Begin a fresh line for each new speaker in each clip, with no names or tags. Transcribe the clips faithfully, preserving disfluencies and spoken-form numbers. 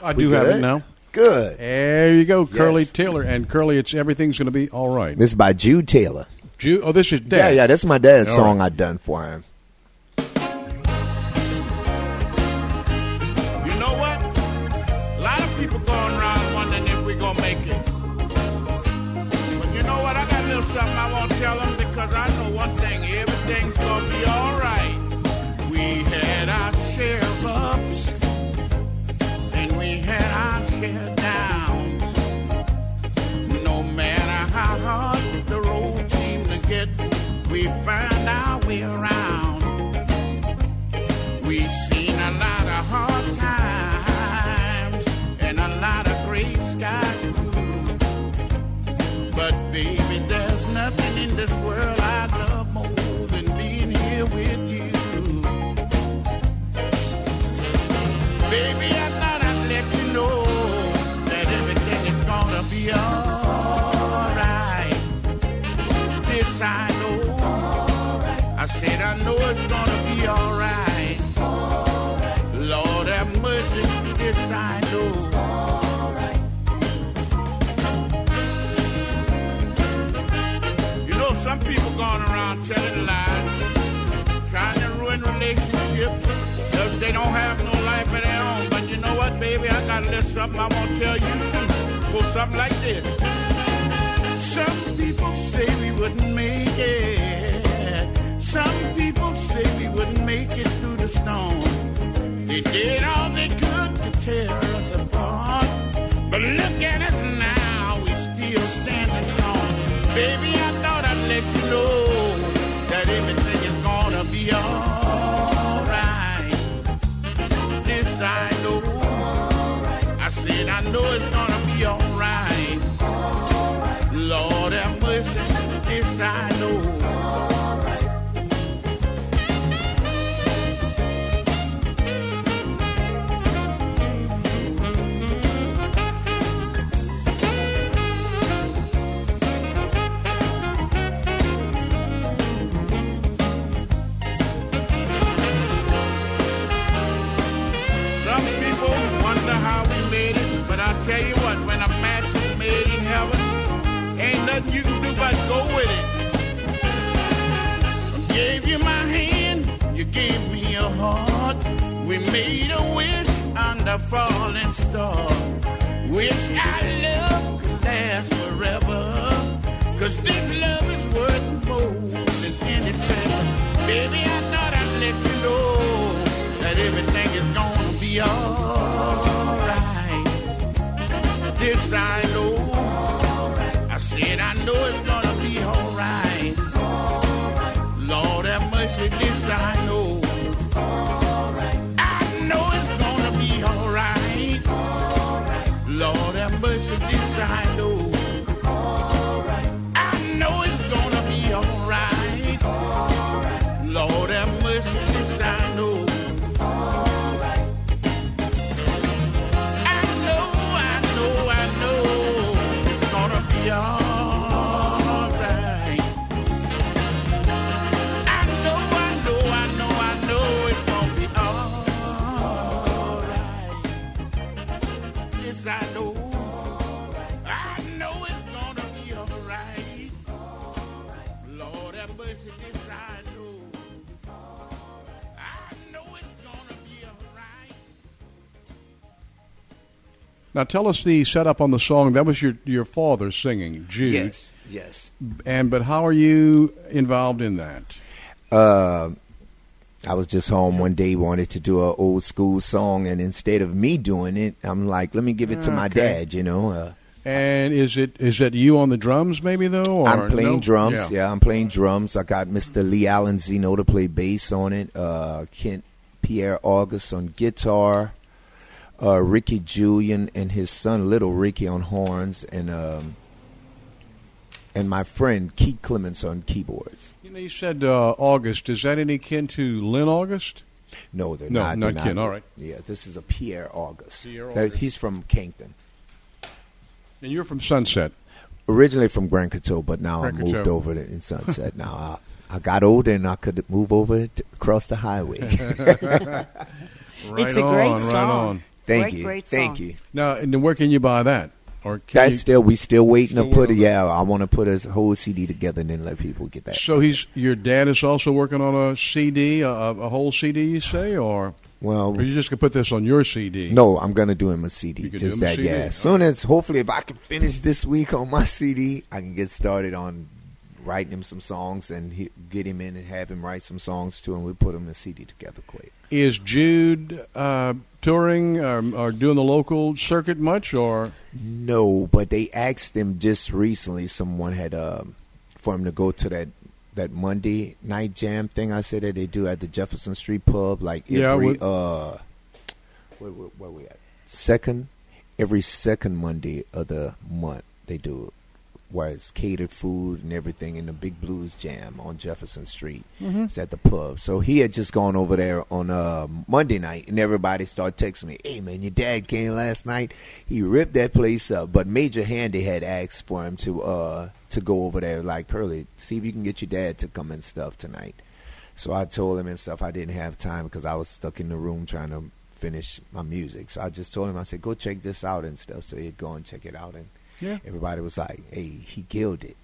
I
We
do
good?
have it now.
Good.
There you go, Curly
Yes.
Taylor. And Curly, it's everything's going to be all right.
This is by Jude Taylor.
Jude, oh, this is Dad.
Yeah, yeah, this is my dad's
All
song
right.
I done for him.
You know what? A lot of people going around wondering if we're going to make it. But you know what? I got a little something I want to tell them because I know one thing. Everything's going to be all right. We had our share of ups and we had our share of downs. No matter how hard the road seemed to get, we found our way around. We've seen a lot of hard times and a lot of gray skies too. But baby, there's nothing in this world I love more than being here with you. Baby, I thought I'd let you know that everything is gonna be alright. This I know. I said I know it's gonna be alright. Lord have mercy, this I know. You know, some people going around telling lies, trying to ruin relationships because they don't have no life of their own. But you know what, baby? I got a little something I want to tell you too. Go something like this. Some people say we wouldn't make it. Some people say we wouldn't make it through the storm. They did all they could to tear us apart. But look at us now, we still standing strong. Baby, I thought I'd let you know that everything is gonna be alright. This I know. I said I know it's gonna be alright. Lord have mercy, this I know. Some people wonder how we made it, but I tell you what, when a match is made in heaven, ain't nothing you can do but go with it. I gave you my hand, you gave me your heart. We made a wish under falling star. Wish our love could last forever, 'cause this love is worth more than anything. Baby, I thought I'd let you know that everything is gonna be alright. This I know. I said I know it's gonna be alright. Lord have mercy, this I know. I know it's gonna be alright. Lord have mercy, this I know. I know it's gonna be alright. Lord have mercy, this I know. I know, I know, I know it's gonna be alright. I know, I know, I know, I know it's gonna be alright. This I know. I know it's gonna be alright. Lord have mercy, this I know. I know it's gonna be alright.
Now, tell us the setup on the song. That was your, your father singing, Jude.
Yes, yes.
And but how are you involved in that?
Uh, I was just home one day, wanted to do an old school song, and instead of me doing it, I'm like, let me give it to my
Okay.
dad, you know. Uh,
And is it is that you on the drums, maybe though? Or
I'm playing
no?
drums. Yeah. I'm playing drums. I got Mister Lee Allen Zeno to play bass on it. Uh, Kent Pierre August on guitar. Uh, Ricky Julian and his son Little Ricky on horns, and um, and my friend Keith Clements on keyboards.
You know, you said uh, August. Is that any kin to Lynn August?
No, they're
No,
not.
not
they're
kin. All right.
Yeah, this is a Pierre August.
Pierre
They're-
August.
He's from Kington.
And you're from Sunset.
Originally from Grand Coteau, but now
Grand
I moved
Coteau.
over to in Sunset. Now I, I got older and I could move over to, across the highway.
Right
It's a
on,
great
right
song.
on.
Thank
great,
you.
Great
Thank
song.
you.
Now, and then where can you buy that? Or can
That's
you,
still we still waiting
still
to put it.
working
Yeah, I want to put a whole C D together and then let people get that.
so he's your dad is also working on a C D, a, a whole C D, you say, or,
Well,
or you just gonna put this on your C D?
no, I'm gonna do him a C D.
You can do
Just
him a
that,
C D?
yeah. As soon as hopefully if I can finish this week on my C D, I can get started on writing him some songs and he, get him in and have him write some songs too, and we put him a C D together quick.
Is Jude uh, touring or, or doing the local circuit much, or?
No, but they asked him just recently. Someone had um, for him to go to that that Monday night jam thing. I said that they do at the Jefferson Street Pub, like
Yeah,
every
with-
uh, where, where, where we at? Second, every second Monday of the month they do it, where it's catered food and everything in the Big Blues Jam on Jefferson Street.
Mm-hmm.
It's at the pub. So he had just gone over there on uh, Monday night, and everybody started texting me, hey, man, your dad came last night. He ripped that place up. But Major Handy had asked for him to uh, to go over there, like, Curly, see if you can get your dad to come and stuff tonight. So I told him and stuff I didn't have time because I was stuck in the room trying to finish my music. So I just told him, I said, go check this out and stuff. So he'd go and check it out, and
Yeah.
everybody was like, hey, he killed it.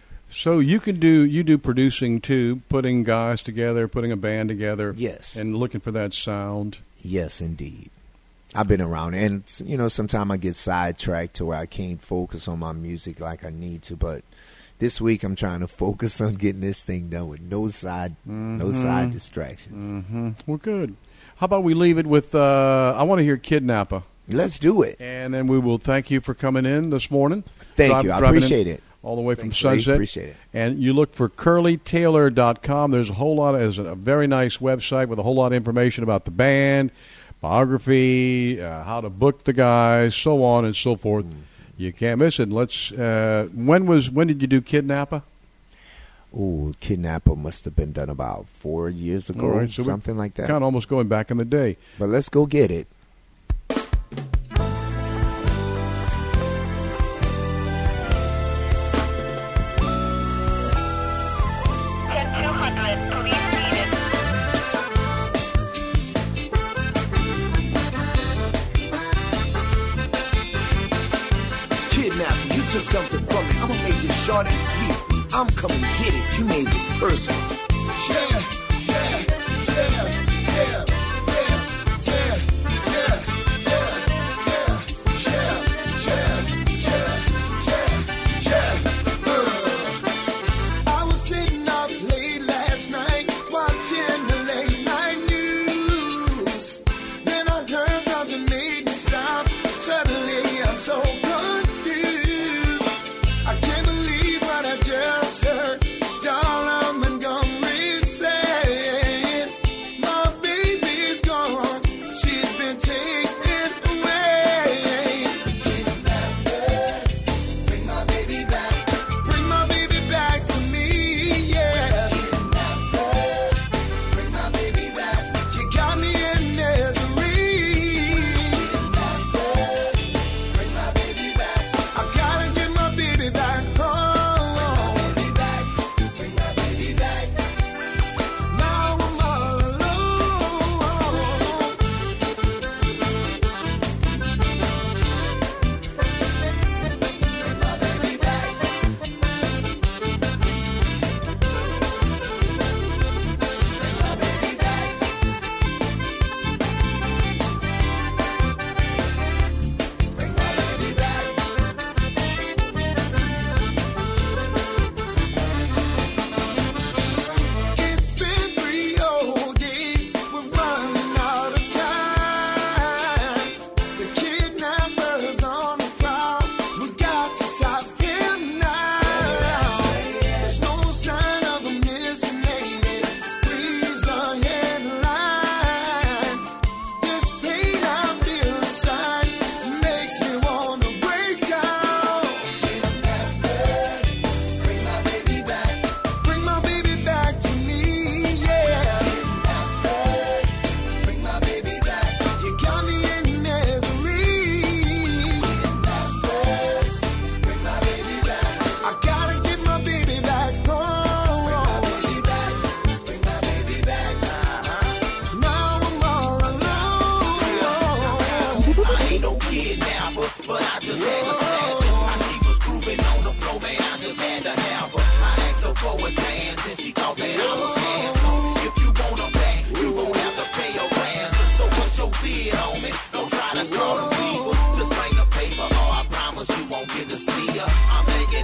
So you can do you do producing too, putting guys together, putting a band together,
Yes.
and looking for that sound.
Yes, indeed. I've been around, and you know, sometimes I get sidetracked to where I can't focus on my music like I need to. But this week, I'm trying to focus on getting this thing done with no side, no
Mhm.
side distractions.
Mm-hmm. Well, good. How about we leave it with? Uh, I want to hear "Kidnapper,"
Let's do it.
and then we will thank you for coming in this morning.
Thank
Drive-
you. I
driving in
appreciate it.
all the way from
Thanks, Ray.
Sunset.
Appreciate it.
And you look for curly taylor dot com. There's a whole lot of, there's a very nice website with a whole lot of information about the band, biography, uh, how to book the guys, so on and so forth.
Mm.
You can't miss it. Let's. Uh, when was when did you do Kidnapper?
Ooh, Kidnapper must have been done about four years ago,
All right, so we
something like that.
Kind of almost going back in the day.
But let's go get it.
Kidnapper, you took something from me. I'ma make this short and sweet. I'm coming to get it. You made this personal. Yeah, yeah, yeah, yeah, yeah, yeah, yeah, yeah, yeah, yeah, yeah, yeah. Uh. I was sitting up late last night watching the late night news. Then I heard something made me stop. Suddenly I'm so confused. I can't believe what I just heard. Darling, I'm Montgomery said.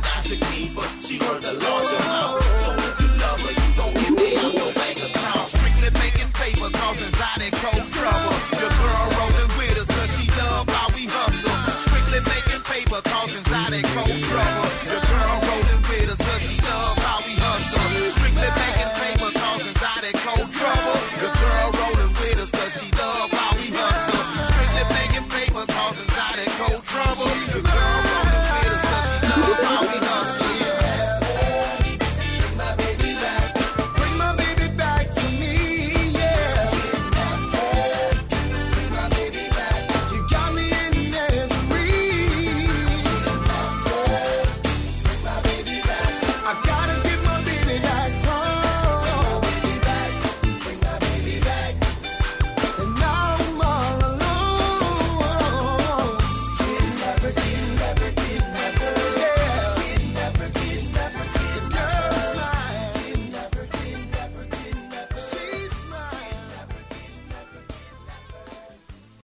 that I should keep her. She worth a large amount. So if you love her, you gon' get me out your bank account. Strictly making paper, cause anxiety, cold trouble. Your girl rolling with us, cause she love how we hustle. Strictly making paper, cause anxiety, cold trouble. Your girl rolling with us, cause she love how we hustle. Strictly making paper, cause anxiety, cold trouble. Your girl rolling with us, cause she love how we hustle. Strictly making paper, cause anxiety, cold